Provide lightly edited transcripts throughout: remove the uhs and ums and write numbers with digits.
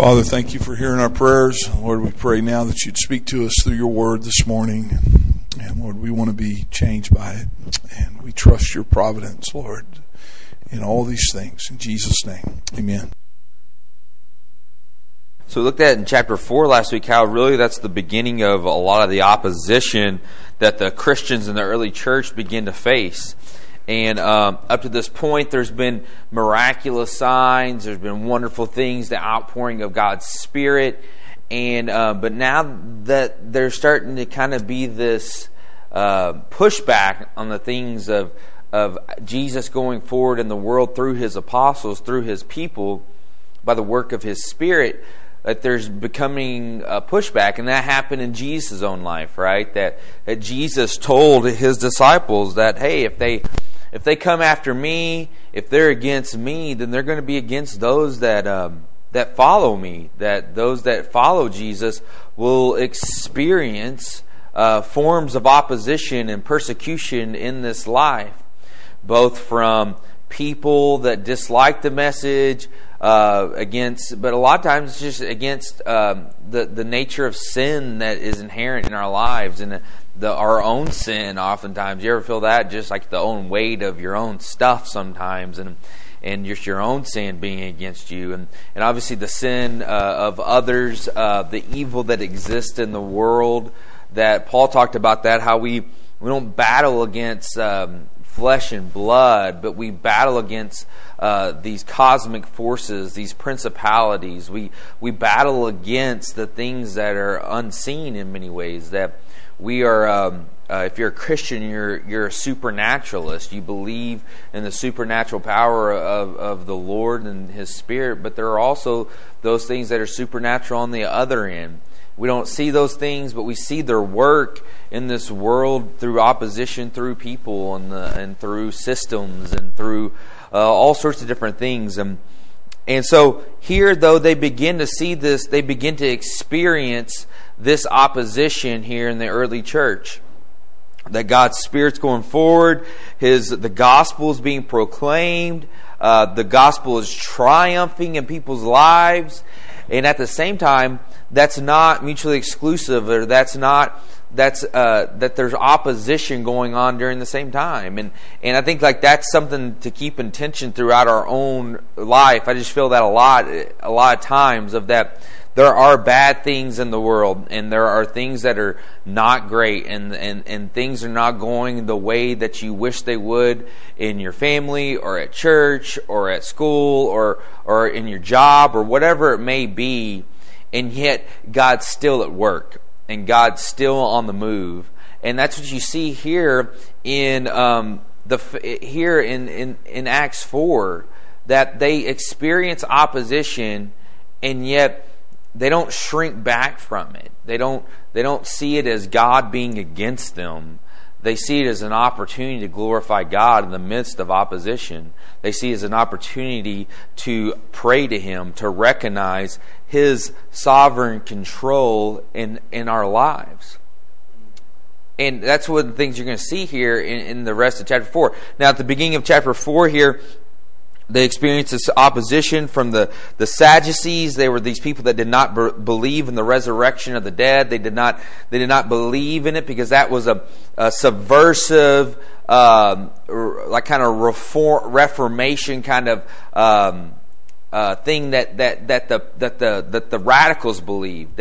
Father, thank you for hearing our prayers. Lord, we pray now that you'd speak to us through your word this morning. And Lord, we want to be changed by it. And we trust your providence, Lord, in all these things. In Jesus' name, amen. So we looked at in chapter 4 last week how really that's the beginning of a lot of the opposition that the Christians in the early church begin to face. And up to this point, there's been miraculous signs. There's been wonderful things, the outpouring of God's Spirit. And but now that there's starting to kind of be this pushback on the things of Jesus going forward in the world through His apostles, through His people, by the work of His Spirit, that there's becoming a pushback. And that happened in Jesus' own life, right? That Jesus told His disciples that, hey, if they come after me, if they're against me, then they're going to be against those that follow me. That those that follow Jesus will experience forms of opposition and persecution in this life, both from people that dislike the message, but a lot of times it's just against the nature of sin that is inherent in our lives, and our own sin. Oftentimes, you ever feel that, just like the own weight of your own stuff sometimes, and just your own sin being against you, and obviously the sin of others, the evil that exists in the world. That Paul talked about that, how we don't battle against flesh and blood, but we battle against these cosmic forces, these principalities. We battle against the things that are unseen in many ways. That we are, if you're a Christian, you're a supernaturalist. You believe in the supernatural power of the Lord and His Spirit, but there are also those things that are supernatural on the other end. We don't see those things, but we see their work in this world through opposition, through people, and through systems, and through all sorts of different things. And so here, though, they begin to see this, they begin to experience this opposition here in the early church. That God's Spirit's going forward, the gospel is being proclaimed, the gospel is triumphing in people's lives, and at the same time, that's not mutually exclusive, or that there's opposition going on during the same time. And I think like that's something to keep in tension throughout our own life. I just feel that a lot of times, of that there are bad things in the world, and there are things that are not great, and things are not going the way that you wish they would in your family, or at church, or at school, or in your job, or whatever it may be. And yet God's still at work, and God's still on the move. And that's what you see here in in Acts 4, that they experience opposition, and yet they don't shrink back from it. They don't see it as God being against them. They see it as an opportunity to glorify God in the midst of opposition. They see it as an opportunity to pray to Him, to recognize His sovereign control in our lives. And that's one of the things you're going to see here in the rest of chapter 4. Now, at the beginning of chapter 4 here, they experienced this opposition from the Sadducees. They were these people that did not believe in the resurrection of the dead. They did not believe in it because that was a subversive, like kind of reformation kind of thing that the radicals believed.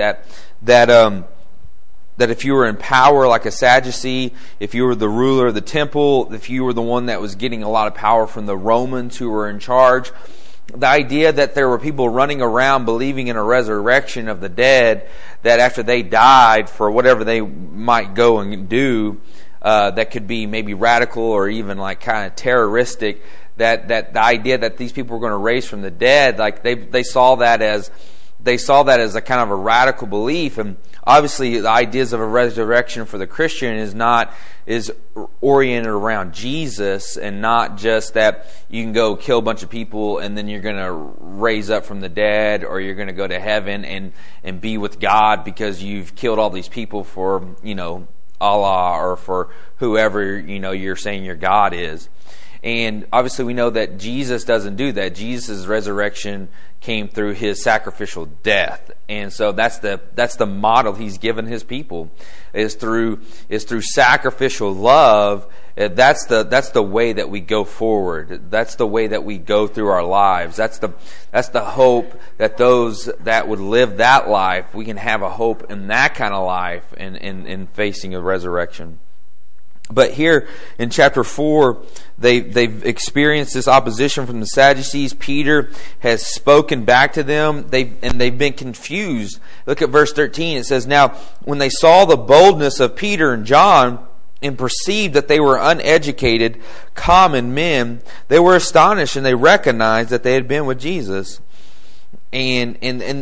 That if you were in power like a Sadducee, if you were the ruler of the temple, if you were the one that was getting a lot of power from the Romans who were in charge, the idea that there were people running around believing in a resurrection of the dead, that after they died, for whatever they might go and do, that could be maybe radical or even like kind of terroristic, that the idea that these people were going to raise from the dead, like they saw that as a kind of a radical belief. And obviously the ideas of a resurrection for the Christian is oriented around Jesus, and not just that you can go kill a bunch of people and then you're going to raise up from the dead, or you're going to go to heaven and be with God because you've killed all these people for, Allah, or for whoever, you're saying your God is. And obviously we know that Jesus doesn't do that. Jesus' resurrection came through his sacrificial death. And so that's the model he's given his people, is through sacrificial love. That's the way that we go forward. That's the way that we go through our lives. That's the hope that those that would live that life, we can have a hope in that kind of life in facing a resurrection. But here in chapter 4, they've experienced this opposition from the Sadducees. Peter has spoken back to them. They've been confused. Look at verse 13. It says, "Now, when they saw the boldness of Peter and John and perceived that they were uneducated, common men, they were astonished, and they recognized that they had been with Jesus." And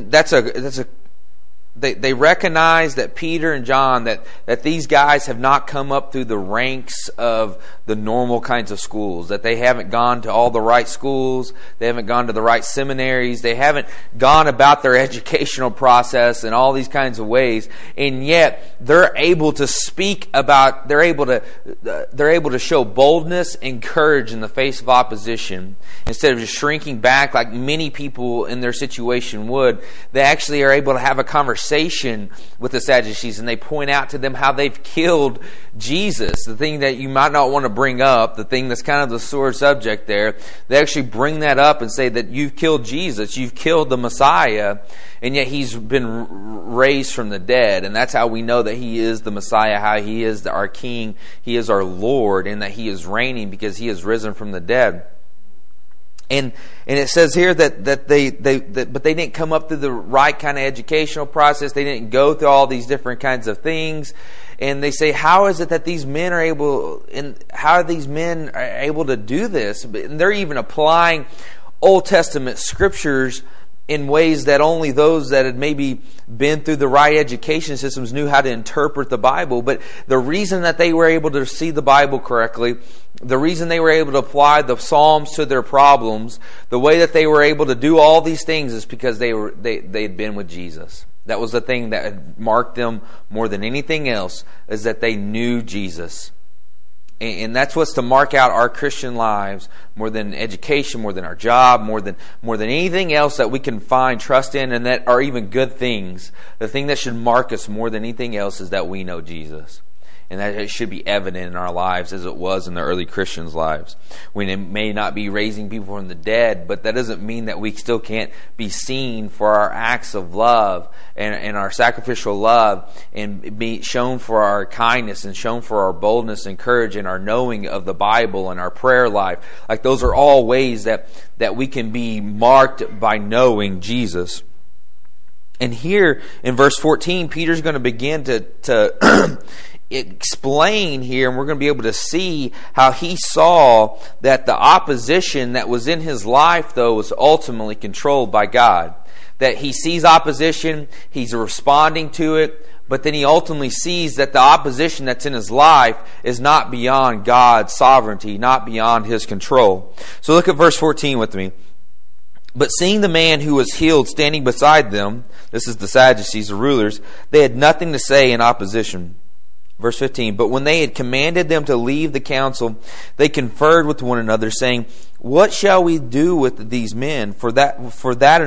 They recognize that Peter and John, that these guys have not come up through the ranks of the normal kinds of schools, that they haven't gone to all the right schools, they haven't gone to the right seminaries, they haven't gone about their educational process in all these kinds of ways, and yet they're able to speak about, they're able to show boldness and courage in the face of opposition. Instead of just shrinking back like many people in their situation would, they actually are able to have a conversation with the Sadducees, and they point out to them how they've killed Jesus, the thing that you might not want to bring up, the thing that's kind of the sore subject there. They actually bring that up and say that you've killed Jesus, you've killed the Messiah, and yet he's been raised from the dead. And that's how we know that he is the Messiah, how he is our King, he is our Lord, and that he is reigning because he is risen from the dead. And it says here that they didn't come up through the right kind of educational process. They didn't go through all these different kinds of things. And they say, how is it that these men are able, and how are these men able to do this? And they're even applying Old Testament scriptures in ways that only those that had maybe been through the right education systems knew how to interpret the Bible. But the reason that they were able to see the Bible correctly, the reason they were able to apply the Psalms to their problems, the way that they were able to do all these things is because they'd been with Jesus. That was the thing that had marked them more than anything else, is that they knew Jesus. And that's what's to mark out our Christian lives more than education, more than our job, more than anything else that we can find trust in, and that are even good things. The thing that should mark us more than anything else is that we know Jesus. And that it should be evident in our lives as it was in the early Christians' lives. We may not be raising people from the dead, but that doesn't mean that we still can't be seen for our acts of love and our sacrificial love, and be shown for our kindness and shown for our boldness and courage and our knowing of the Bible and our prayer life. Like, those are all ways that we can be marked by knowing Jesus. And here in verse 14, Peter's going to begin to explain here, and we're going to be able to see how he saw that the opposition that was in his life, though, was ultimately controlled by God. That he sees opposition, he's responding to it, but then he ultimately sees that the opposition that's in his life is not beyond God's sovereignty, not beyond his control. So look at verse 14 with me. But seeing the man who was healed standing beside them, this is the Sadducees, the rulers, they had nothing to say in opposition. Verse 15, but when they had commanded them to leave the council, they conferred with one another, saying, what shall we do with these men? For that a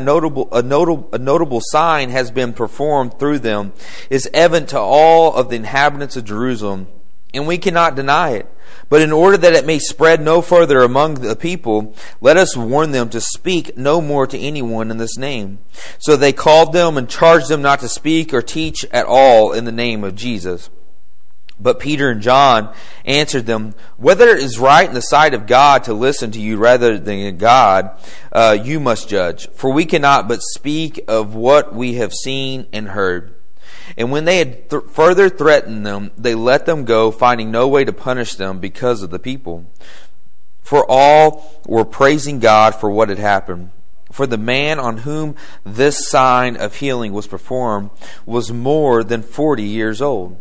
notable sign has been performed through them, is evident to all of the inhabitants of Jerusalem, and we cannot deny it. But in order that it may spread no further among the people, let us warn them to speak no more to anyone in this name. So they called them and charged them not to speak or teach at all in the name of Jesus. But Peter and John answered them, whether it is right in the sight of God to listen to you rather than God, you must judge. For we cannot but speak of what we have seen and heard. And when they had further threatened them, they let them go, finding no way to punish them because of the people. For all were praising God for what had happened. For the man on whom this sign of healing was performed was more than 40 years old.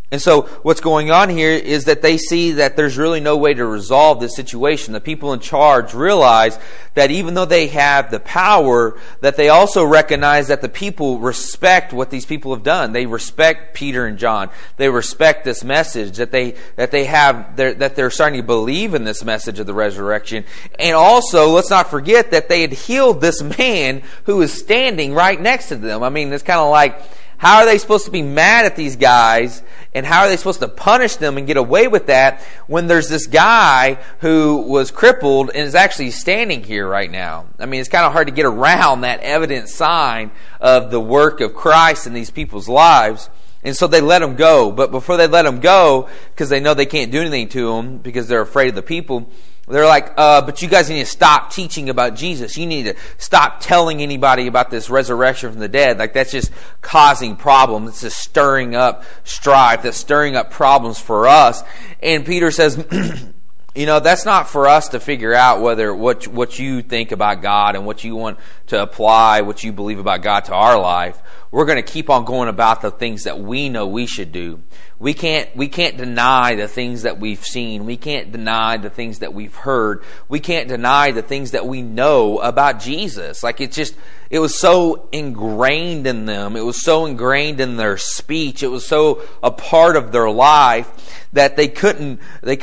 And so what's going on here is that they see that there's really no way to resolve this situation. The people in charge realize that even though they have the power, that they also recognize that the people respect what these people have done. They respect Peter and John. They respect this message that they're starting to believe in this message of the resurrection. And also, let's not forget that they had healed this man who was standing right next to them. I mean, it's kind of like, how are they supposed to be mad at these guys, and how are they supposed to punish them and get away with that when there's this guy who was crippled and is actually standing here right now? I mean, it's kind of hard to get around that evident sign of the work of Christ in these people's lives. And so they let him go. But before they let him go, because they know they can't do anything to him because they're afraid of the people, they're like, but you guys need to stop teaching about Jesus. You need to stop telling anybody about this resurrection from the dead. Like, that's just causing problems. It's just stirring up strife. That's stirring up problems for us. And Peter says, that's not for us to figure out whether what you think about God and what you want to apply, what you believe about God to our life. We're going to keep on going about the things that we know we should do. We can't deny the things that we've seen. We can't deny the things that we've heard. We can't deny the things that we know about Jesus. Like, it was so ingrained in them. It was so ingrained in their speech. It was so a part of their life that they couldn't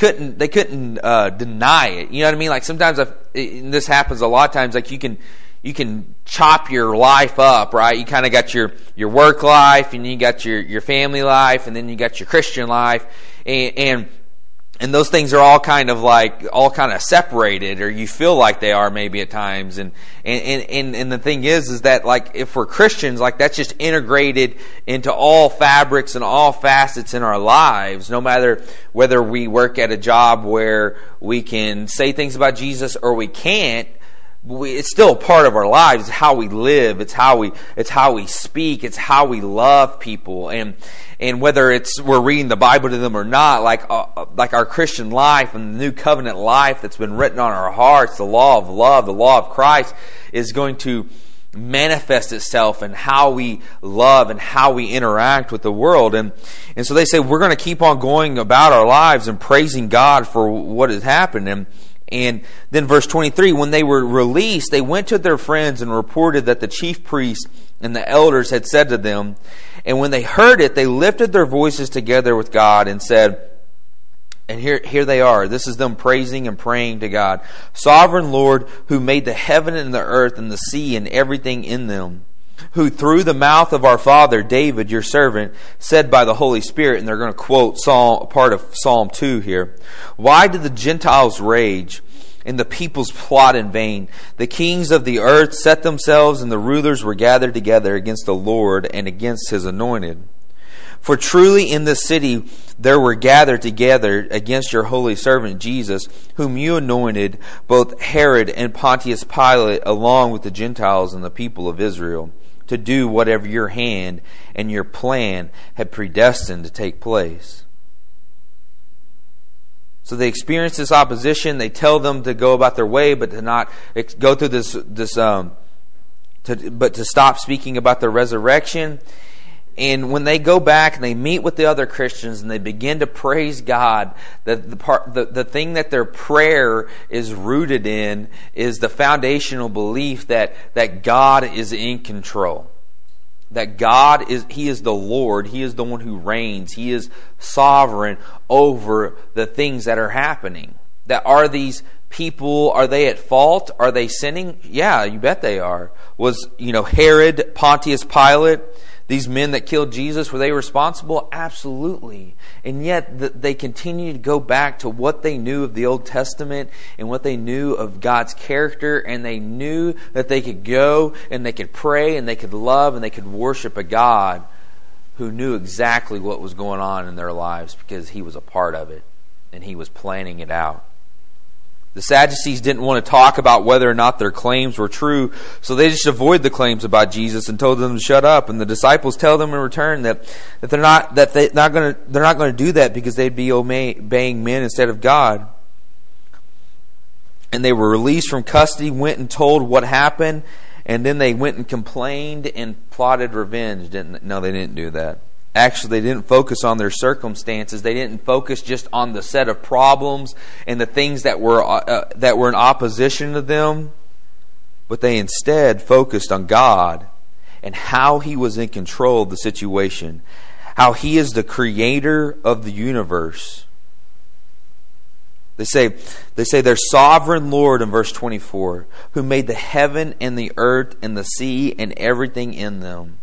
deny it. You know what I mean? Like, sometimes and this happens a lot of times. Like, you can chop your life up, right? You kind of got your work life, and you got your family life, and then you got your Christian life, and those things are all kind of separated, or you feel like they are maybe at times. And the thing is that, like, if we're Christians, like, that's just integrated into all fabrics and all facets in our lives, no matter whether we work at a job where we can say things about Jesus or we can't. It's still a part of our lives. It's how we live. It's how we speak. It's how we love people. And whether we're reading the Bible to them or not, like our Christian life and the new covenant life that's been written on our hearts, the law of love, the law of Christ, is going to manifest itself in how we love and how we interact with the world. And so they say, we're going to keep on going about our lives and praising God for what has happened. And then verse 23, when they were released, they went to their friends and reported that the chief priests and the elders had said to them. And when they heard it, they lifted their voices together with God and said, and here they are. This is them praising and praying to God. Sovereign Lord, who made the heaven and the earth and the sea and everything in them, who through the mouth of our father David, your servant, said by the Holy Spirit, and they're going to quote part of Psalm 2 here. Why did the Gentiles rage and the peoples plot in vain? The kings of the earth set themselves, and the rulers were gathered together against the Lord and against his anointed. For truly in this city there were gathered together against your holy servant Jesus, whom you anointed, both Herod and Pontius Pilate, along with the Gentiles and the people of Israel, to do whatever your hand and your plan had predestined to take place. So they experience this opposition. They tell them to go about their way, but to not go through but to stop speaking about the resurrection. And when they go back and they meet with the other Christians and they begin to praise God, the thing that their prayer is rooted in is the foundational belief that God is in control. That God He is the Lord. He is the one who reigns. He is sovereign over the things that are happening. That are these people, are they at fault? Are they sinning? Yeah, you bet they are. Was, Herod, Pontius Pilate, these men that killed Jesus, were they responsible? Absolutely. And yet they continue to go back to what they knew of the Old Testament and what they knew of God's character, and they knew that they could go and they could pray and they could love and they could worship a God who knew exactly what was going on in their lives because He was a part of it and He was planning it out. The Sadducees didn't want to talk about whether or not their claims were true, so they just avoided the claims about Jesus and told them to shut up. And the disciples tell them in return that they're not going to do that because they'd be obeying men instead of God. And they were released from custody, went and told what happened, and then they went and complained and plotted revenge. No, they didn't do that. Actually, they didn't focus on their circumstances. They didn't focus just on the set of problems and the things that were in opposition to them, but they instead focused on God and how He was in control of the situation, how He is the creator of the universe. They say their sovereign Lord in verse 24, who made the heaven and the earth and the sea and everything in them.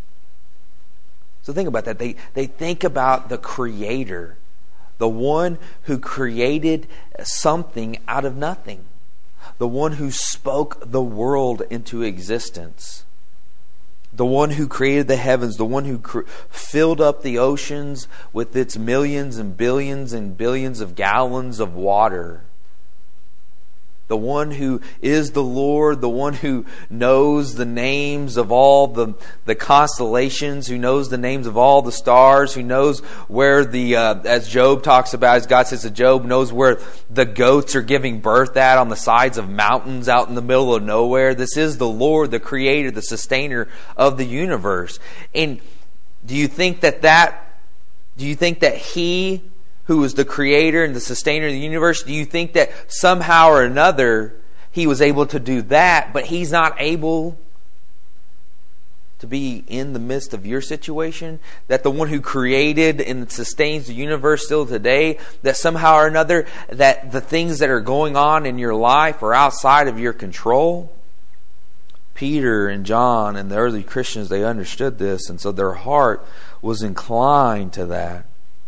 So think about that. They think about the Creator, the one who created something out of nothing, the one who spoke the world into existence, the one who created the heavens, the one who filled up the oceans with its millions and billions of gallons of water. The one who is the Lord, the one who knows the names of all the constellations, who knows the names of all the stars, who knows where as Job talks about, as God says to Job, knows where the goats are giving birth at on the sides of mountains out in the middle of nowhere. This is the Lord, the Creator, the Sustainer of the universe. And do you think that He, who is the Creator and the Sustainer of the universe, do you think that somehow or another He was able to do that, but He's not able to be in the midst of your situation? That the one who created and sustains the universe still today, that somehow or another that the things that are going on in your life are outside of your control? Peter and John and the early Christians, they understood this, and so their heart was inclined to that.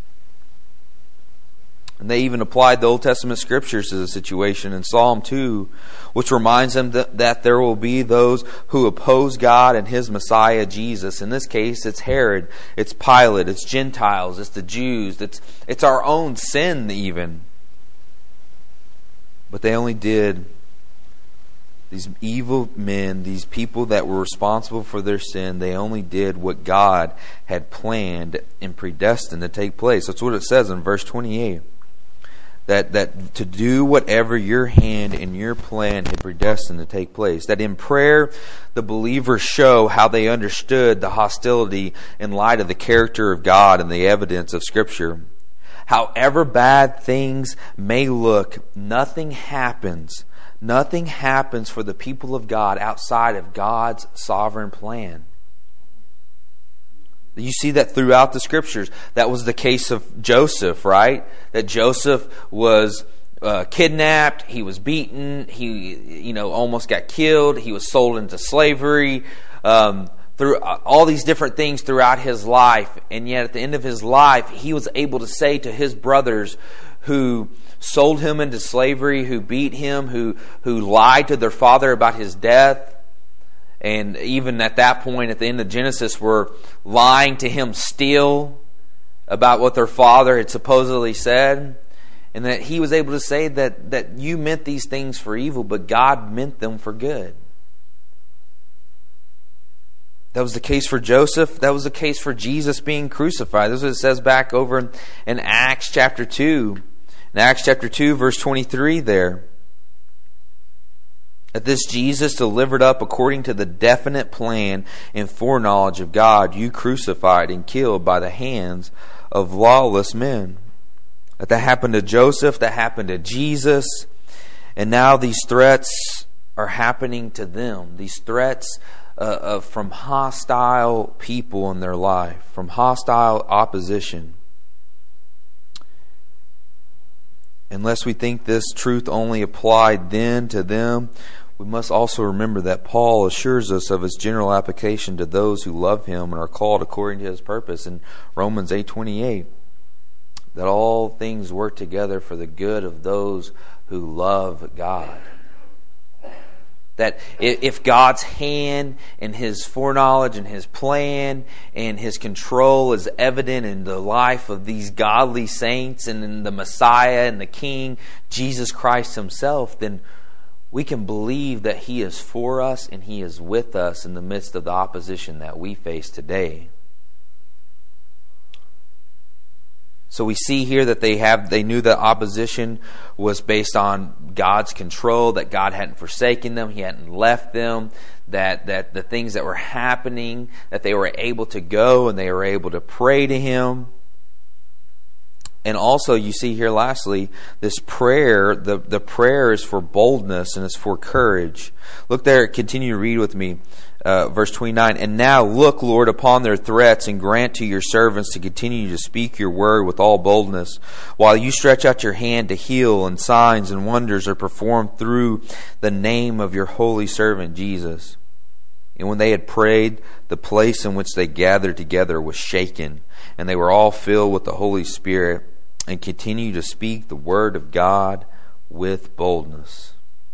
And they even applied the Old Testament scriptures to the situation in Psalm 2, which reminds them that there will be those who oppose God and His Messiah, Jesus. In this case, it's Herod, it's Pilate, it's Gentiles, it's the Jews, it's our own sin even. But they only did, these evil men, these people that were responsible for their sin, they only did what God had planned and predestined to take place. That's what it says in verse 28. That to do whatever your hand and your plan had predestined to take place. That in prayer, the believers show how they understood the hostility in light of the character of God and the evidence of Scripture. However bad things may look, nothing happens. Nothing happens for the people of God outside of God's sovereign plan. You see that throughout the Scriptures. That was the case of Joseph, right? That Joseph was kidnapped, he was beaten, he almost got killed, he was sold into slavery, through all these different things throughout his life. And yet at the end of his life, he was able to say to his brothers who sold him into slavery, who beat him, who lied to their father about his death, and even at that point, at the end of Genesis, were lying to him still about what their father had supposedly said. And that he was able to say that you meant these things for evil, but God meant them for good. That was the case for Joseph. That was the case for Jesus being crucified. This is what it says back over in Acts chapter 2. In Acts chapter 2, verse 23 there. That this Jesus delivered up according to the definite plan and foreknowledge of God, you crucified and killed by the hands of lawless men. That happened to Joseph, that happened to Jesus, and now these threats are happening to them. These threats from hostile people in their life, from hostile opposition. Unless we think this truth only applied then to them, we must also remember that Paul assures us of its general application to those who love him and are called according to his purpose in Romans 8:28. That all things work together for the good of those who love God. That if God's hand and His foreknowledge and His plan and His control is evident in the life of these godly saints and in the Messiah and the King, Jesus Christ Himself, then we can believe that He is for us and He is with us in the midst of the opposition that we face today. So we see here that they knew that opposition was based on God's control, that God hadn't forsaken them, He hadn't left them, that the things that were happening, that they were able to go and they were able to pray to Him. And also you see here lastly, this prayer, the prayer is for boldness and it's for courage. Look there, continue to read with me. Verse 29, and now look, Lord, upon their threats and grant to your servants to continue to speak your word with all boldness, while you stretch out your hand to heal, and signs and wonders are performed through the name of your holy servant Jesus. And when they had prayed, the place in which they gathered together was shaken, and they were all filled with the Holy Spirit, and continued to speak the word of God with boldness.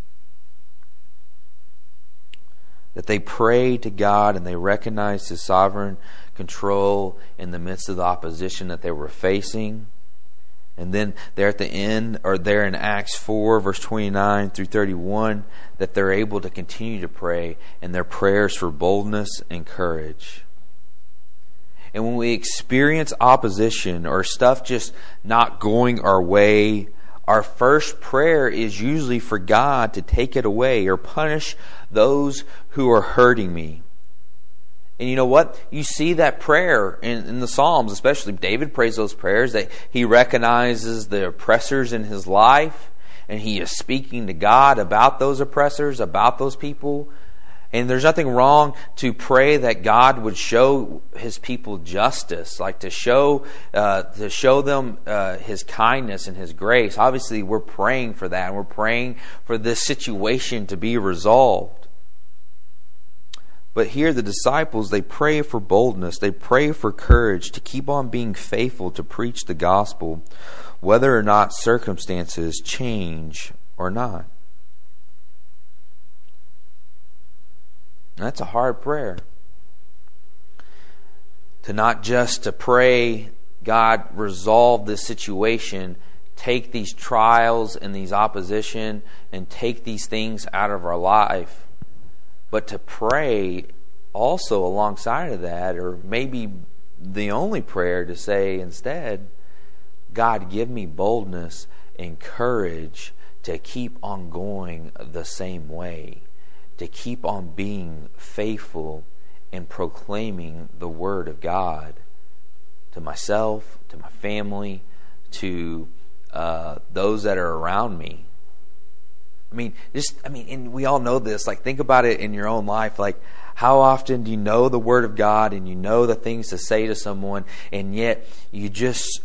That they prayed to God and they recognized His sovereign control in the midst of the opposition that they were facing. And then there at the end, or there in Acts 4, verse 29 through 31, that they're able to continue to pray, and their prayers for boldness and courage. And when we experience opposition or stuff just not going our way, our first prayer is usually for God to take it away or punish those who are hurting me. And you know what? You see that prayer in the Psalms, especially David prays those prayers, that he recognizes the oppressors in his life, and he is speaking to God about those oppressors, about those people. And there's nothing wrong to pray that God would show His people justice, like to show them His kindness and His grace. Obviously, we're praying for that, and we're praying for this situation to be resolved. But here the disciples, they pray for boldness, they pray for courage to keep on being faithful to preach the gospel, whether or not circumstances change or not. That's a hard prayer. To not just to pray, God, resolve this situation, take these trials and these opposition and take these things out of our life, but to pray also alongside of that, or maybe the only prayer to say instead, God, give me boldness and courage to keep on going the same way, to keep on being faithful and proclaiming the Word of God to myself, to my family, to those that are around me. And we all know this. Like, think about it in your own life. Like, how often do you know the Word of God and you know the things to say to someone, and yet you just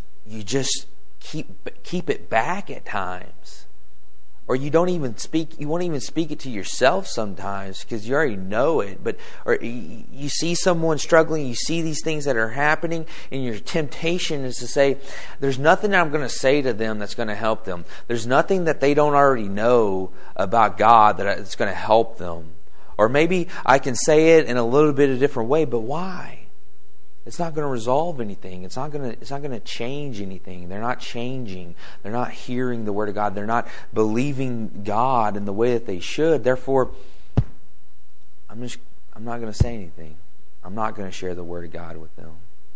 keep it back at times? Or you don't even speak. You won't even speak it to yourself sometimes because you already know it. Or you see someone struggling. You see these things that are happening, and your temptation is to say, "There's nothing I'm going to say to them that's going to help them. There's nothing that they don't already know about God that's going to help them." Or maybe I can say it in a little bit of a different way, but why? It's not going to resolve anything. It's not going to change anything. They're not changing. They're not hearing the Word of God. They're not believing God in the way that they should. Therefore, I'm not going to say anything. I'm not going to share the Word of God with them.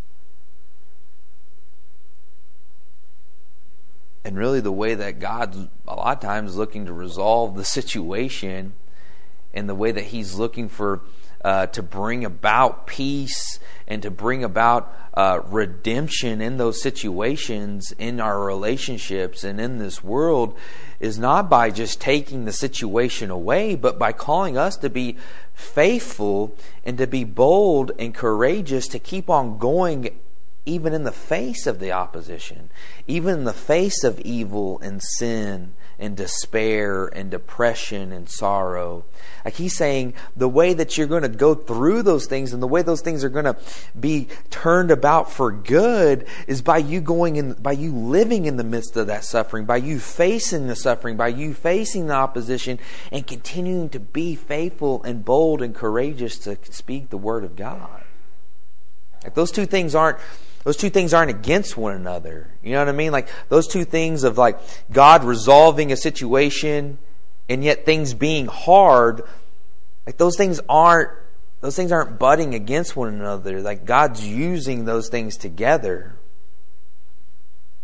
And really, the way that God a lot of times is looking to resolve the situation, and the way that He's looking for to bring about peace and to bring about redemption in those situations, in our relationships and in this world, is not by just taking the situation away, but by calling us to be faithful and to be bold and courageous to keep on going, even in the face of the opposition, even in the face of evil and sin and despair and depression and sorrow. Like he's saying, the way that you're going to go through those things and the way those things are going to be turned about for good is by you by you living in the midst of that suffering, by you facing the suffering, by you facing the opposition and continuing to be faithful and bold and courageous to speak the Word of God. Like those two things aren't against one another. You know what I mean? Like those two things of like God resolving a situation and yet things being hard, like those things aren't butting against one another. Like God's using those things together.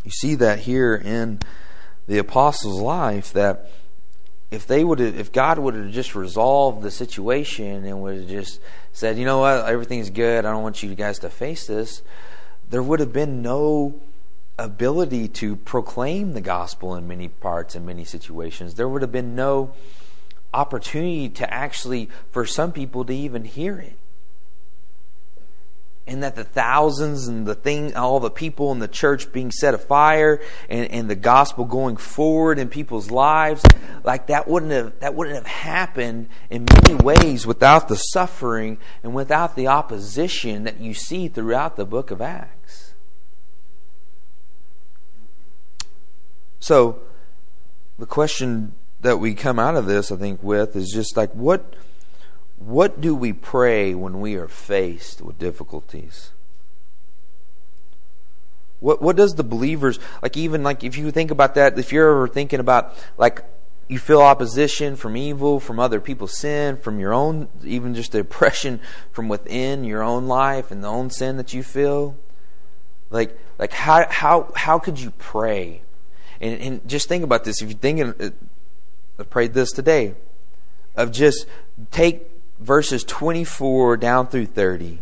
You see that here in the apostles' life, that if God would have just resolved the situation and would have just said, you know what, everything's good, I don't want you guys to face this, there would have been no ability to proclaim the gospel in many parts, in many situations. There would have been no opportunity to actually, for some people, to even hear it. And that the thousands and all the people in the church being set afire, and the gospel going forward in people's lives, like that wouldn't have happened in many ways without the suffering and without the opposition that you see throughout the book of Acts. So, the question that we come out of this, I think, with is just like, what do we pray when we are faced with difficulties? What does the believers, like, even like if you think about that, if you're ever thinking about, like, you feel opposition from evil, from other people's sin, from your own, even just the oppression from within your own life and the own sin that you feel, like how could you pray? And just think about this. If you're thinking, I prayed this today, of just take verses 24 down through 30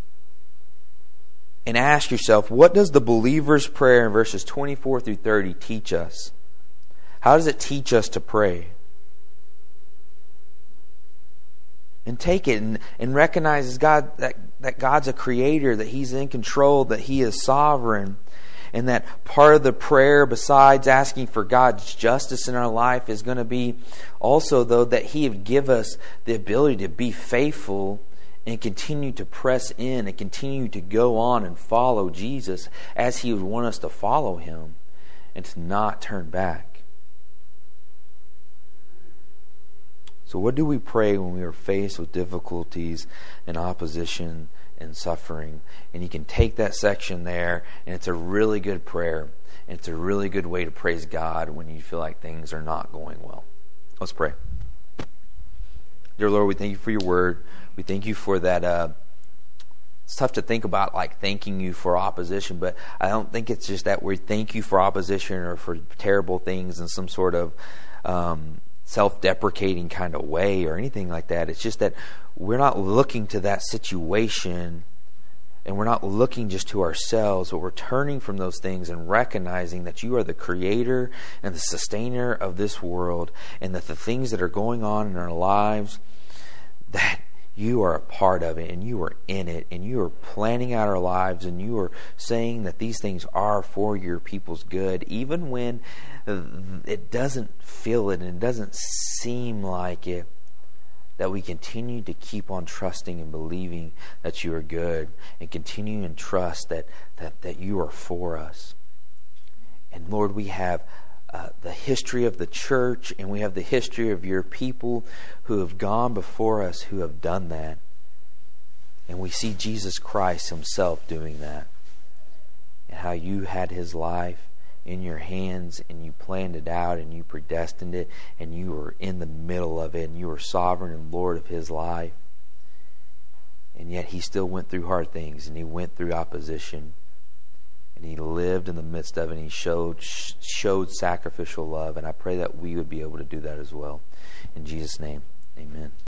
and ask yourself, what does the believer's prayer in verses 24 through 30 teach us? How does it teach us to pray? And take it and recognize as God that God's a creator, that He's in control, that He is sovereign. And that part of the prayer, besides asking for God's justice in our life, is going to be also, though, that He would give us the ability to be faithful and continue to press in and continue to go on and follow Jesus as He would want us to follow Him, and to not turn back. So what do we pray when we are faced with difficulties and opposition and suffering? And you can take that section there, and it's a really good prayer, and it's a really good way to praise God when you feel like things are not going well. Let's pray. Dear Lord, we thank You for Your word. We thank You for that. It's tough to think about, like, thanking You for opposition, but I don't think it's just that we thank You for opposition or for terrible things in some sort of self-deprecating kind of way or anything like that. It's just that we're not looking to that situation, and we're not looking just to ourselves, but we're turning from those things and recognizing that You are the creator and the sustainer of this world, and that the things that are going on in our lives, that You are a part of it, and You are in it, and You are planning out our lives, and You are saying that these things are for Your people's good, even when it doesn't feel it and it doesn't seem like it, that we continue to keep on trusting and believing that You are good, and continue and trust that You are for us. And Lord, we have the history of the church, and we have the history of Your people who have gone before us, who have done that. And we see Jesus Christ Himself doing that, and how You had His life in Your hands, and You planned it out, and You predestined it, and You were in the middle of it, and You were sovereign and Lord of His life. And yet He still went through hard things, and He went through opposition, and He lived in the midst of it, and He showed sacrificial love. And I pray that we would be able to do that as well. In Jesus' name, amen.